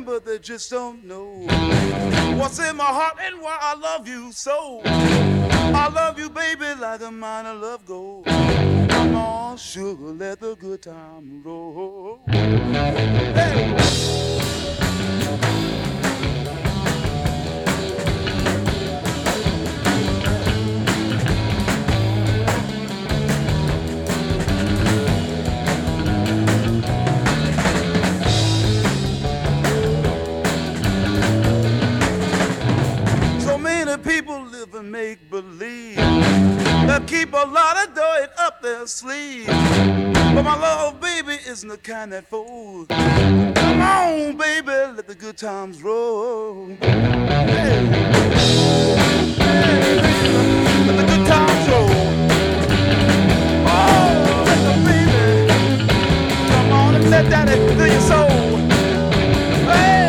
them, but they just don't know what's in my heart and why I love you so. I love you, baby, like a mine of love gold. Come on, sugar, let the good time roll. Hey! People live and make believe that keep a lot of dirt up their sleeve. But my love, baby, isn't the kind that folds. Come on, baby, let the good times roll. Hey. Hey, let the good times roll. Oh, let the baby come on and let that fill your soul. Hey.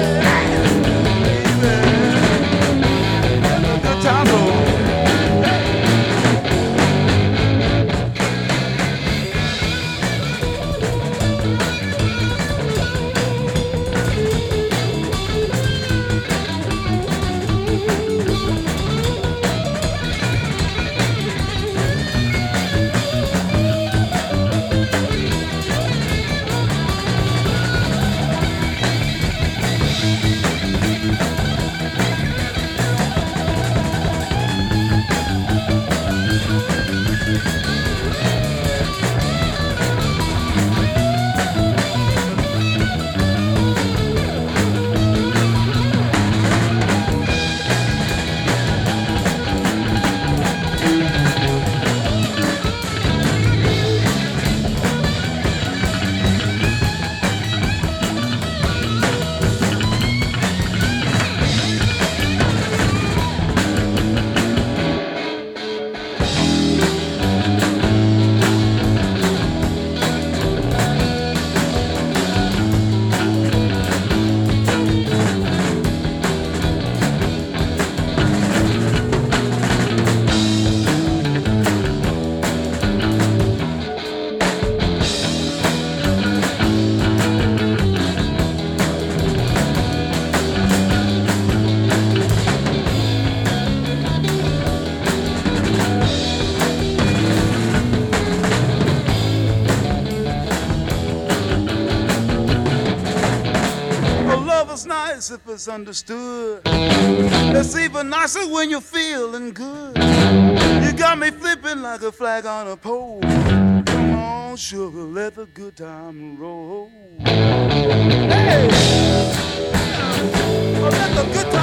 If it's understood, it's even nicer when you're feeling good. You got me flipping like a flag on a pole. Come on, sugar, let the good time roll. Hey, oh, let the good time